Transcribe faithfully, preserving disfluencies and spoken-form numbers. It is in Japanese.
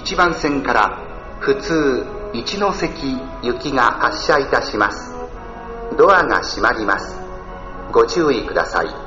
ちばん線から普通一ノ関行きが発車いたします。ドアが閉まります。ご注意ください。